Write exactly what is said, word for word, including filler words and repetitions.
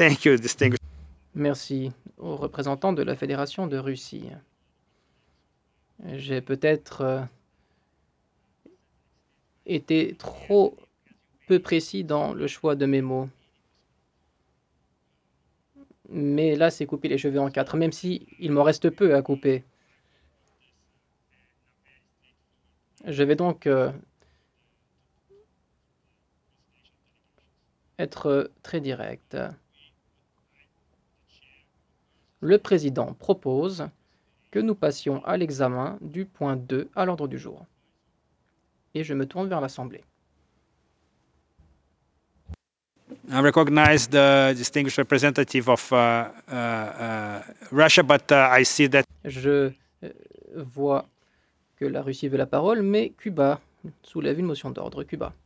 Thank you, distinguished. Merci aux représentants de la Fédération de Russie. J'ai peut-être euh, été trop peu précis dans le choix de mes mots. Mais là, c'est couper les cheveux en quatre, même si il m'en reste peu à couper. Je vais donc euh, être très direct. Le président propose que nous passions à l'examen du point deux à l'ordre du jour. Et je me tourne vers l'Assemblée. I recognize the distinguished representative of uh, uh, uh, Russia, but uh, I see that. Je euh, vois que la Russie veut la parole, mais Cuba soulève une motion d'ordre. Cuba.